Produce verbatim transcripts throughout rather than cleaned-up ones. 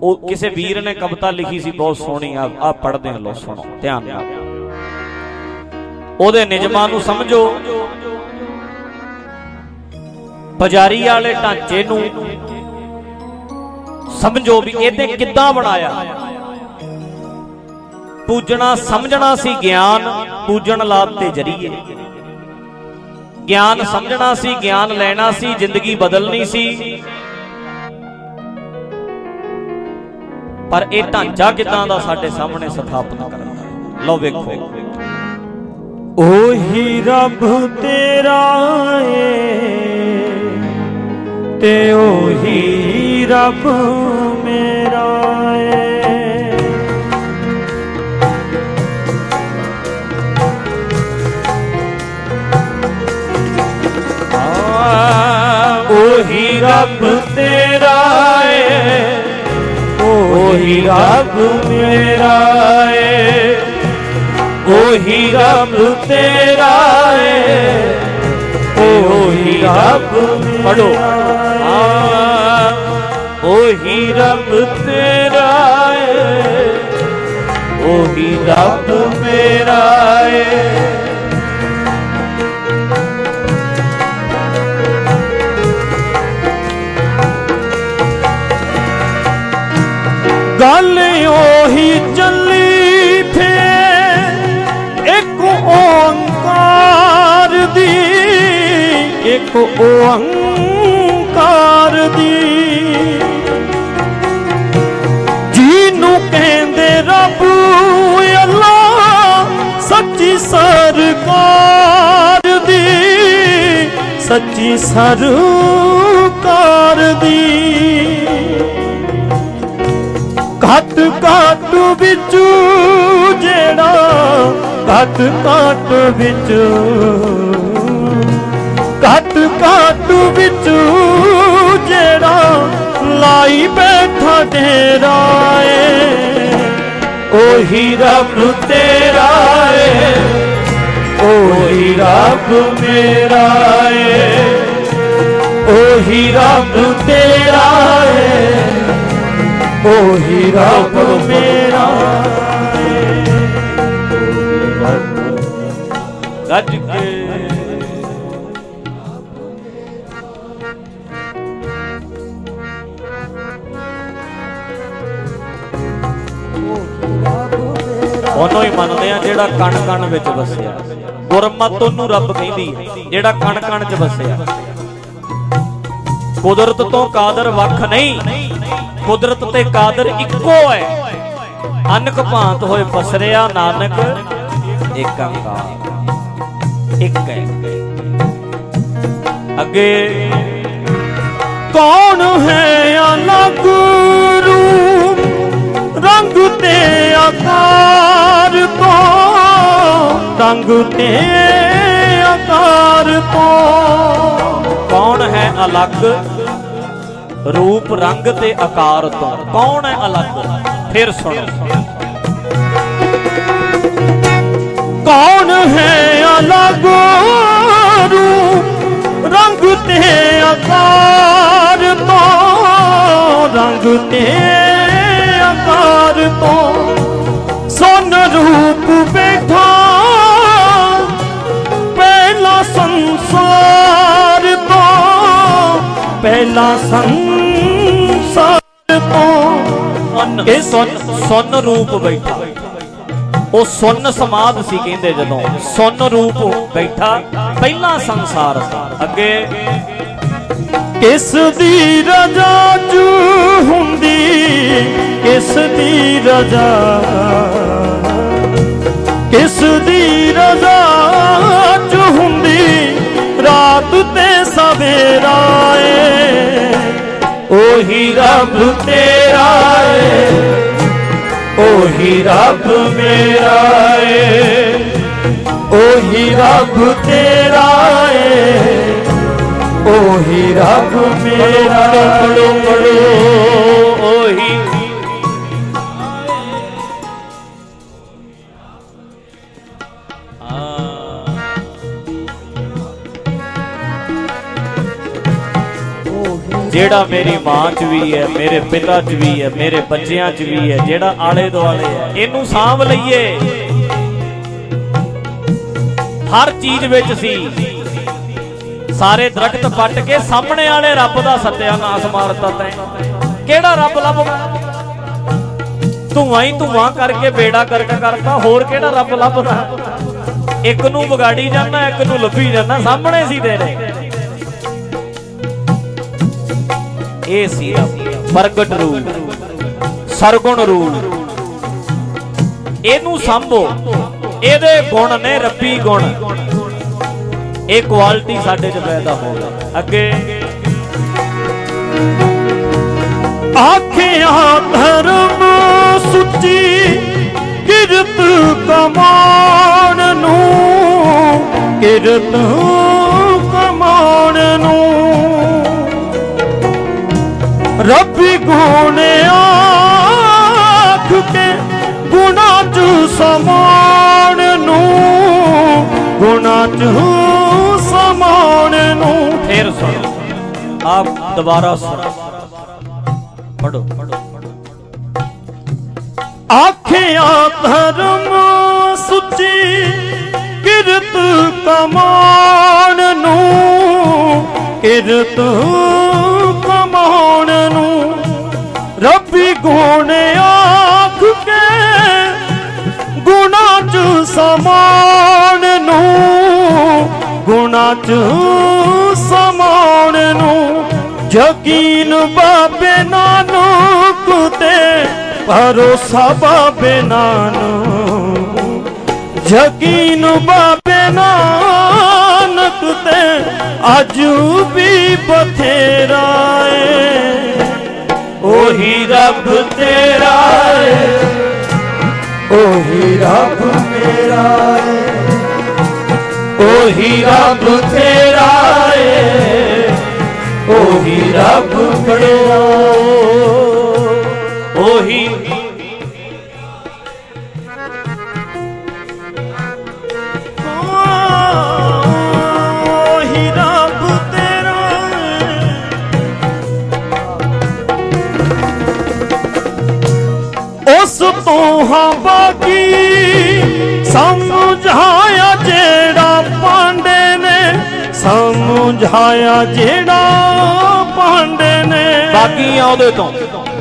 किसी वीर ने कविता लिखी सी बहुत सोहनी, आ पढ़दे लो, सुनो ध्यान नाल। ओदे निजमां नूं समझो, पुजारी वाले ढांचे नूं समझो भी इहते किद्दां बनाया। पूजना समझना सी ज्ञान, पूजन लाभ ते जरिए ज्ञान समझना सी, ज्ञान लेना सी, जिंदगी बदलनी सी। पर यह ढांचा किदां दा साडे सामने स्थापित करना। लो वेखो, ओही रब तेरा है ते ओही रब मेरा है। ओही रब तेरा है, ओही रब मेरा है, ओही रब तेरा है, ओही रब पढ़ो। ओही रब तेरा है, ओही रब मेरा है। गल ओही चली फिर एक ओंकार दी, एक ओंकार दी। जीनू कहंदे रब अल्लाह, सच्ची सरकार दी, सच्ची सरकार दी। घट घट बिचू जेड़ा, घट घट बिचू, घट घट बिचू जेड़ा लाई बैठा डेरा है। ओही रब तेरा है, ओही रब मेरा है, ओही रब तेरा है, ओही रब मेरा। गज के ਉਹਨੂੰ ਹੀ ਮੰਨਦੇ ਆ ਜਿਹੜਾ ਕਣ ਕਣ ਵਿੱਚ ਵਸਿਆ। ਗੁਰਮਤ ਉਹਨੂੰ ਰੱਬ ਕਹਿੰਦੀ ਹੈ ਜਿਹੜਾ ਕਣ ਕਣ ਚ ਵਸਿਆ। ਕੁਦਰਤ ਤੋਂ ਕਾਦਰ ਵੱਖ ਨਹੀਂ, कुदरत ते कादर इक्को है। अनक भांत होए पसरिया नानक एक अंकार एक है। अगे कौन है अलग रूप रंग ते आकार तो, रंग ते आकार तो। कौन है अलग रूप रंग ते आकार तो, कौन है अलग? फिर सुनो, कौन है अलग रूप रंग ते आकार तो, रंग ते आकार तो। सोन रूप बैठा पहला संसार तो, पहला संसार तो। के सुन सुन रूप बैठा, वो सुन समाध सी कहंदे जदों सुन रूप बैठा पहला संसार सा। अगे किस दी रजा चू हुंदी, किस दी रजा, किस दी रजा चू हुंदी रात ते सवेरा है। ओही रब तेरा है, ओही रब मेरा है, ओही रब तेरा है, ओही रब मेरा। पढ़ो पढ़ो ओही ਜਿਹੜਾ ਮੇਰੀ ਮਾਂ ਚ ਵੀ ਹੈ, ਮੇਰੇ ਪਿਤਾ ਚ ਵੀ ਹੈ, ਮੇਰੇ ਬੱਚਿਆਂ ਚ ਵੀ ਹੈ, ਜਿਹੜਾ ਆਲੇ ਦੁਆਲੇ ਹੈ, ਇਹਨੂੰ ਸਾਂਭ ਲਈਏ। ਹਰ ਚੀਜ਼ ਵਿੱਚ ਸੀ। ਸਾਰੇ ਦਰਖਤ ਪੱਟ ਕੇ ਸਾਹਮਣੇ ਵਾਲੇ ਰੱਬ ਦਾ ਸਤਿਆਨਾਸ਼ ਮਾਰਤਾ ਤੈਂ। ਕਿਹੜਾ ਰੱਬ ਲੱਭਦਾ? ਧੂਆਂ ਹੀ ਧੂਆਂ ਕਰਕੇ ਬੇੜਾ ਕਰਕ ਕਰਤਾ, ਹੋਰ ਕਿਹੜਾ ਰੱਬ ਲੱਭਦਾ? ਇੱਕ ਨੂੰ ਵਿਗਾੜੀ ਜਾਂਦਾ, ਇੱਕ ਨੂੰ ਲੱਭੀ ਜਾਂਦਾ, ਸਾਹਮਣੇ ਸੀ ਤੇਰੇ। ਇਹ ਸੀ ਪ੍ਰਗਟ ਰੂਪ, ਸਰਗੁਣ ਰੂਪ। ਇਹਨੂੰ ਸਾਂਭੋ, ਇਹਦੇ ਗੁਣ ਨੇ ਰੱਬੀ ਗੁਣ। ਇਹ ਕੁਆਲਿਟੀ ਸਾਡੇ ਚ ਪੈਦਾ ਹੋਵੇ। ਅੱਗੇ ਆਖਿਆ ਧਰਮ ਸੁੱਚੀ ਕਿਰਤ ਕਮਾਉਣ ਨੂੰ, ਕਿਰਤ ਕਮਾਉਣ ਨੂੰ ਰੱਬੀ ਗੁਣ ਆਖ ਕੇ ਗੁਣਾਂ ਚ ਸਮਾਉਣ ਨੂੰ, ਗੁਣਾਂ ਚ ਸਮਾਉਣ ਨੂੰ। ਫੇਰ ਸੁਣੋ, ਆਪ ਦੁਬਾਰਾ ਸੁਣੋ, ਪੜੋ ਪੜੋ। ਆਖਿਆ ਧਰਮ ਸੁੱਚੀ ਕਿਰਤ ਕਮਾਉਣ ਨੂੰ, ਕਿਰਤ ਕਮਾਉਣ ਨੂੰ ਰੱਬੀ ਗੁਣ ਆਖ ਕੇ ਗੁਣਾਂ ਚ ਸਮਾਉਣ ਨੂੰ, ਗੁਣਾਂ ਚ ਸਮਾਉਣ ਨੂੰ। ਯਕੀਨ ਬਾਬੇ ਨਾਨਕ ਤੇ ਭਰੋਸਾ ਬਾਬੇ ਨਾਨਕ, ਯਕੀਨ ਬਾਬੇ ਨਾਨਕ ਤੇ ਅੱਜ ਵੀ ਬਥੇਰਾ ਏ। ਉਹੀ ਰੱਬ ਤੇਰਾ ਏ, ਉਹੀ ਰੱਬ ਮੇਰਾ ਏ, ਉਹੀ ਰੱਬ ਤੇਰਾ ਏ, ਉਹੀ ਰੱਬ ਮੇਰਾ, ਉਹੀ ਉਸ ਤੋਂ ਹਾਂ ਬਾਕੀ ਸਮਝਾਇਆ ਜਿਹੜਾ ਪਾਂਡੇ ਨੇ, ਸਮਝਾਇਆ ਜਿਹੜਾ ਪਾਂਡੇ ਨੇ। ਬਾਕੀ ਆ ਉਹਦੇ ਤੋਂ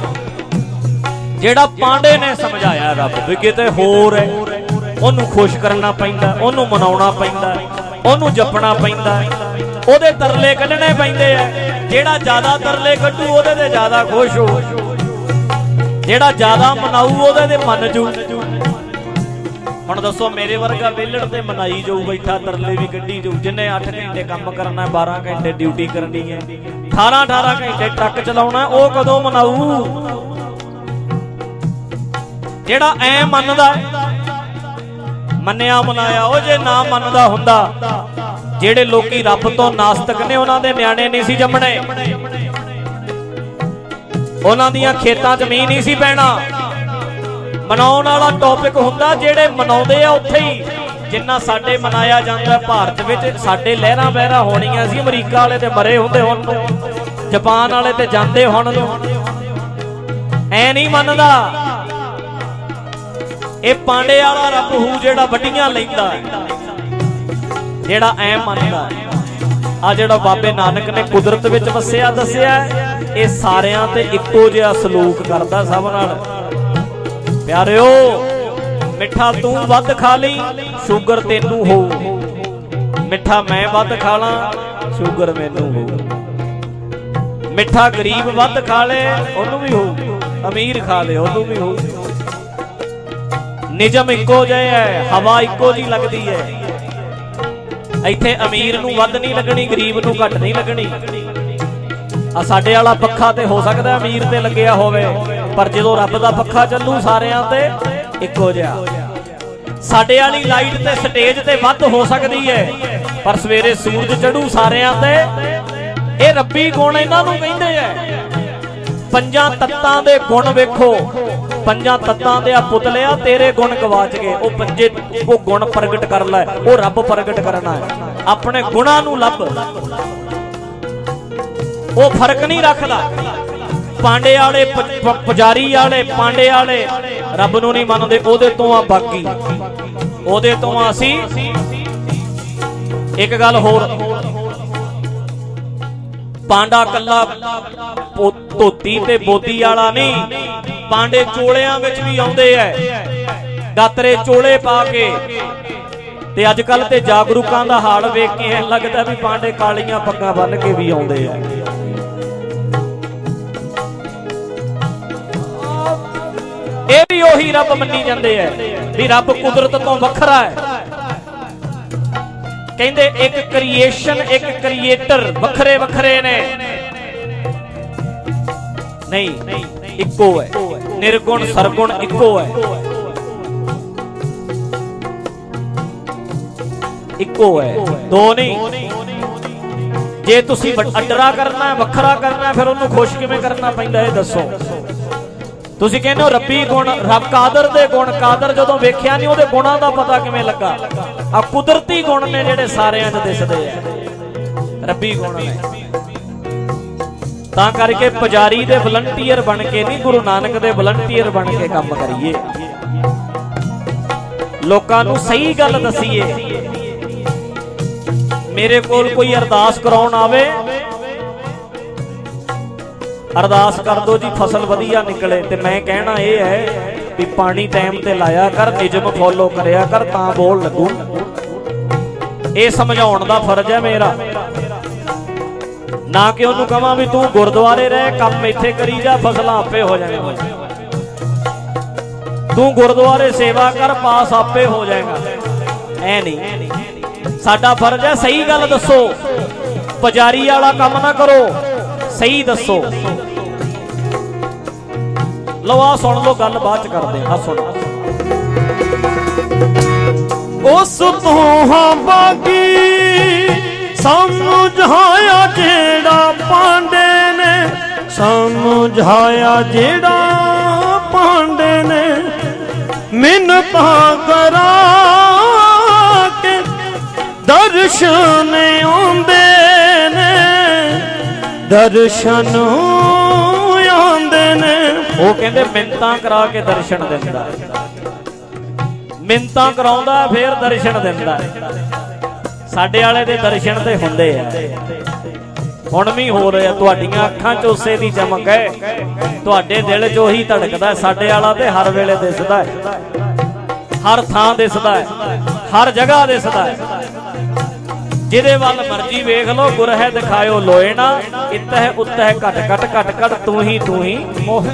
ਜਿਹੜਾ ਪਾਂਡੇ ਨੇ ਸਮਝਾਇਆ ਰੱਬ ਵੀ ਕਿਤੇ ਹੋਰ ਹੈ। ਉਹਨੂੰ ਖੁਸ਼ ਕਰਨਾ ਪੈਂਦਾ, ਉਹਨੂੰ ਮਨਾਉਣਾ ਪੈਂਦਾ, ਉਹਨੂੰ ਜਪਣਾ ਪੈਂਦਾ, ਉਹਦੇ ਤਰਲੇ ਕੱਢਣੇ ਪੈਂਦੇ ਆ। ਜਿਹੜਾ ਜ਼ਿਆਦਾ ਤਰਲੇ ਕੱਢੂ ਉਹਦੇ ਤੇ ਜ਼ਿਆਦਾ ਖੁਸ਼ ਹੋ, ਜਿਹੜਾ ਜ਼ਿਆਦਾ ਮਨਾਊ ਉਹਦੇ ਤੇ ਮੰਨ ਜੂ। ਹੁਣ ਦੱਸੋ, ਮੇਰੇ ਵਰਗਾ ਵਿਹਲੜ ਤੇ ਮਨਾਈ ਜਾਊ ਬੈਠਾ, ਤਰਲੇ ਵੀ ਕੱਢੀ ਜਾਊ। ਜਿਹਨੇ ਅੱਠ ਘੰਟੇ ਕੰਮ ਕਰਨਾ, ਬਾਰਾਂ ਘੰਟੇ ਡਿਊਟੀ ਕਰਨੀ ਹੈ, ਅਠਾਰਾਂ ਅਠਾਰਾਂ ਘੰਟੇ ਟਰੱਕ ਚਲਾਉਣਾ, ਉਹ ਕਦੋਂ ਮਨਾਊ? ਜਿਹੜਾ ਐ ਮੰਨਦਾ, ਮੰਨਿਆ ਮਨਾਇਆ। ਉਹ ਜੇ ਨਾ ਮੰਨਦਾ ਹੁੰਦਾ, ਜਿਹੜੇ ਲੋਕੀ ਰੱਬ ਤੋਂ ਨਾਸਤਕ ਨੇ, ਉਹਨਾਂ ਦੇ ਨਿਆਣੇ ਨਹੀਂ ਸੀ ਜੰਮਣੇ, ਉਹਨਾਂ ਦੀਆਂ ਖੇਤਾਂ 'ਚ ਮੀਂਹ ਨਹੀਂ ਸੀ ਪੈਣਾ। ਮਨਾਉਣ ਵਾਲਾ ਟੌਪਿਕ ਹੁੰਦਾ, ਜਿਹੜੇ ਮਨਾਉਂਦੇ ਆ ਉੱਥੇ ਹੀ। ਜਿੰਨਾ ਸਾਡੇ ਮਨਾਇਆ ਜਾਂਦਾ ਭਾਰਤ ਵਿੱਚ, ਸਾਡੇ ਲਹਿਰਾਂ ਬਹਿਰਾਂ ਹੋਣੀਆਂ ਸੀ। ਅਮਰੀਕਾ ਵਾਲੇ ਤੇ ਮਰੇ ਹੁੰਦੇ ਹੁਣ ਨੂੰ, ਜਾਪਾਨ ਵਾਲੇ ਤੇ ਜਾਂਦੇ ਹੁਣ ਨੂੰ। ਐ ਨਹੀਂ ਮੰਨਦਾ। ਇਹ ਪਾਂਡੇ ਵਾਲਾ ਰੱਬ ਹੂ ਜਿਹੜਾ ਵੱਡੀਆਂ ਲੈਂਦਾ, ਜਿਹੜਾ ਐ ਮੰਨਦਾ। ਆ ਜਿਹੜਾ ਬਾਬੇ ਨਾਨਕ ਨੇ ਕੁਦਰਤ ਵਿੱਚ ਵਸਿਆ ਦੱਸਿਆ, ਇਹ ਸਾਰਿਆਂ ਤੇ ਇੱਕੋ ਜਿਹਾ ਸਲੂਕ ਕਰਦਾ ਸਭ ਨਾਲ। ਪਿਆਰਿਓ, ਮਿੱਠਾ ਤੂੰ ਵੱਧ ਖਾ ਲਈ, ਸ਼ੂਗਰ ਤੈਨੂੰ ਹੋਊ। ਮਿੱਠਾ ਮੈਂ ਵੱਧ ਖਾ ਲਾਂ, ਸ਼ੂਗਰ ਮੈਨੂੰ ਹੋਊ। ਮਿੱਠਾ ਗਰੀਬ ਵੱਧ ਖਾ ਲੇ, ਉਹਨੂੰ ਵੀ ਹੋਊ। ਅਮੀਰ ਖਾ ਲੇ, ਉਹਨੂੰ ਵੀ ਹੋਊ। ਨਿਯਮ ਇੱਕੋ ਜਿਹਾ ਹੈ, ਹਵਾ ਇੱਕੋ ਜਿਹੀ ਲੱਗਦੀ ਹੈ। ਇੱਥੇ ਅਮੀਰ ਨੂੰ ਵੱਧ ਨਹੀਂ ਲੱਗਣੀ, ਗਰੀਬ ਨੂੰ ਘੱਟ ਨਹੀਂ ਲੱਗਣੀ। ਆ ਸਾਡੇ ਵਾਲਾ ਪੱਖਾ ਤੇ ਹੋ ਸਕਦਾ ਅਮੀਰ ਤੇ ਲੱਗਿਆ ਹੋਵੇ, ਪਰ ਜਦੋਂ ਰੱਬ ਦਾ ਪੱਖਾ ਚੱਲੂ ਸਾਰਿਆਂ ਤੇ ਇੱਕੋ ਜਿਹਾ। ਸਾਡੇ ਵਾਲੀ ਲਾਈਟ ਤੇ ਸਟੇਜ ਤੇ ਵੱਧ ਹੋ ਸਕਦੀ ਹੈ, ਪਰ ਸਵੇਰੇ ਸੂਰਜ ਚੜੂ ਸਾਰਿਆਂ ਤੇ। ਇਹ ਰੱਬੀ ਗੁਣ ਇਹਨਾਂ ਨੂੰ ਕਹਿੰਦੇ ਐ। ਪੰਜਾਂ ਤੱਤਾਂ ਦੇ ਗੁਣ ਵੇਖੋ, ਪੰਜਾਂ ਤੱਤਾਂ ਦੇ ਆ ਪੁਤਲਿਆ, ਤੇਰੇ ਗੁਣ ਗਵਾਚ ਗਏ। ਉਹ ਪੰਜੇ ਉਹ ਗੁਣ ਪ੍ਰਗਟ ਕਰ ਲੈ, ਉਹ ਰੱਬ ਪ੍ਰਗਟ ਕਰਨਾ ਹੈ। ਆਪਣੇ ਗੁਣਾਂ ਨੂੰ ਲੱਭ। वो फर्क नहीं रखता। पांडे वाले पुजारी वाले पांडे वाले रब नूं नहीं मनदे, ओदे तो आ बाकी ओदे तो असी। एक गल होर, पांडा कला धोती ते बोदी वाला नहीं, पांडे चोलियां विच भी आउंदे है, गातरे चोले पा के। ते अजकल ते जागरूकां दा हाल वेख के ऐ लगदा भी पांडे कालियां पग्गां बन के भी आउंदे है। ये भी ओही रब मन्नी जांदे है भी रब कुदरत तो वखरा है। कहंदे एक क्रिएशन एक क्रिएटर वखरे वखरे ने नहीं, इक्को है। निर्गुण सरगुण इक्को है, इक्को है, दो नहीं। जे तुसी अडरा करना है वखरा करना है फिर उन्होंने खुश किवें करना पैंदा है दसो। तुसी कहंदे हो रब्बी गुण, रब कादर दे गुण, कादर जदों वेखिया नहीं उहदे गुणां दा पता किवें लगा। आ कुदरती गुण ने जिहड़े सारियां च दिसदे आ, रब्बी गुण ने। तां करके पुजारी दे वलंटीयर बन के नहीं, गुरु नानक दे वलंटीयर बन के काम करिए, लोकां नूं सही गल दसीए। मेरे कोल कोई अरदास कराउण आवे, अरदास कर दो जी फसल वधिया निकले, ते मैं कहना यह है भी पानी टाइम ते लाया कर, निजम फॉलो करया कर, तां बोल लगू। ये समझाउण दा फर्ज है मेरा, ना कि उन्होंने कहां भी तू गुरुद्वारे रह, काम इत्थे करी जा, फसलां आपे हो जाएंगी। तू गुरुद्वारे सेवा कर, पास आपे हो जाएगा, ऐ नहीं। साडा फर्ज है सही गल दसो, पुजारी वाला काम ना करो, सही दसो। लो आ सुन लो, गल बाद च करदे आ। सुनो उस तो हाँ बाकी समझाया जेड़ा पांडे ने, समझाया जेड़ा पांडे ने, मिन्नता करा के दर्शन आंदे ने, दर्शन आंदे ने। वो कहंदे मिन्नतां करा के दर्शन दिंदा, मिन्नतां कराउंदा फिर दर्शन दिंदा। साडे वाले दे दर्शन ते हुंदे आ, हुण भी हो रहे, तुहाडीआं अखां च उसे दी चमक है, तुहाडे दिल च ओही धड़कदा। साडे वाला ते हर वेले दिसदा है, हर थां दिसदा है, हर जगह दिसदा है। जिहदे वल मर्जी वेख लो, गुर है दिखायो लोए ना, इतह उत्तह घट घट घट घट तू ही तू ही मोह।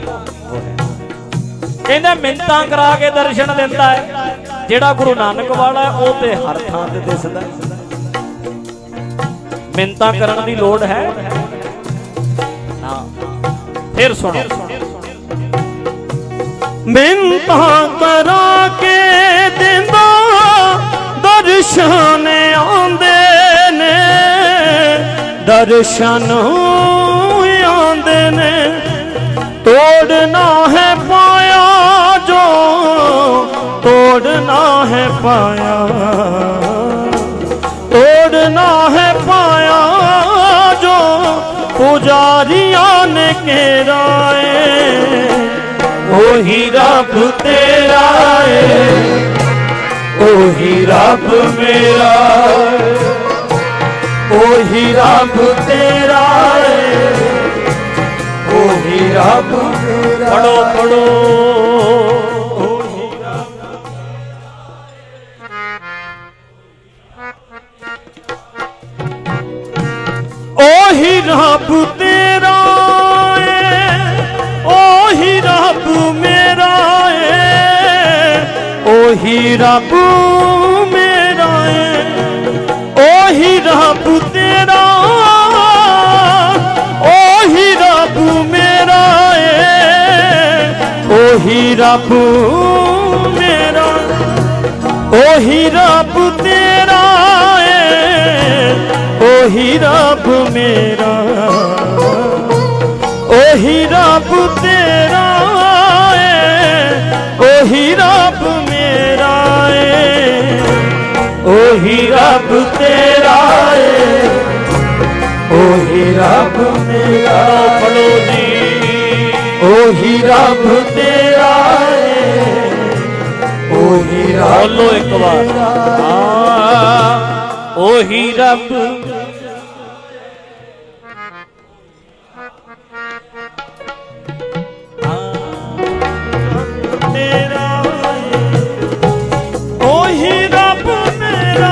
कहंदे मिन्नतां करा के दर्शन दिंदा है, जेड़ा गुरु नानक वाला है वो ते हर थां ते दिसदा है। मिन्नतां करन दी लोड़ है ना। फिर सुनो, मिन्नतां करा के दिंदा दर्शन आंदे ने, दर्शन आंदे ने। तोड़ना है पाया जो तोड़ना है पाया, तोड़ना है पाया जो पुजारियां ने घेराए। ओही रब तेरा है, ओही रब मेरा, ओही रब तेरा है, ओही रब मेरा। पढ़ो पढ़ो ओही रब तेरा है, ओही रब मेरा है, ओही रब मेरा है, ओही रब तेरा, ओही रब मेरा है, ओही रब मेरा, ओही रब तेरा है, ओही रब मेरा, ओही रब तेरा है, ओही रब मेरा है, ओही रब तेरा है, ओही ओही रब मेरा फड़ो जी ओही रब तेरा है ओही रब बोलो एक बार हाँ ओही रब मेरा ओही रब मेरा।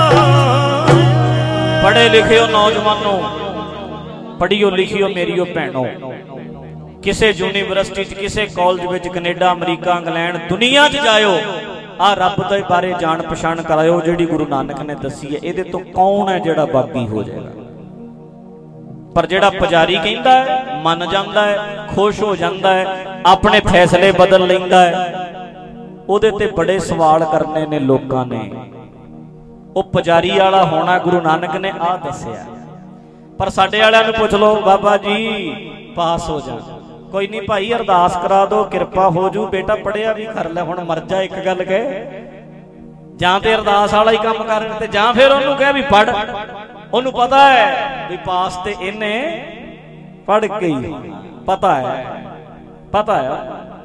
पढ़े लिखियो नौजवानों पढ़ियो लिखियो मेरियो भैनों किसे यूनिवर्सिटी च किसे कॉलेज विच कनेडा अमरीका इंग्लैंड दुनिया च जाओ आ रब दे बारे जान पछाण कराओ जिहड़ी गुरु नानक ने दसी है इहदे तो कौन है जिहड़ा बागी हो जाएगा। पर जिहड़ा पुजारी कहंदा है मन जांदा है खुश हो जांदा है अपने फैसले बदल लैंदा है उहदे ते बड़े सवाल करने ने लोकां ने। वो पुजारी वाला होना गुरु नानक ने आ दसिया पर साडे वालियां नूं पुछ लो बाबा जी पास हो जा कोई नहीं भाई अरदास करा दो किरपा हो जू बेटा पढ़िया भी कर ले हुण मर जा एक गल कह जां ते अरदास वाला ही काम कर ते जां फिर ओनू कह भी पढ़ ओनू पता है भी पास ते इन्ने पढ़ के ही पता है पता है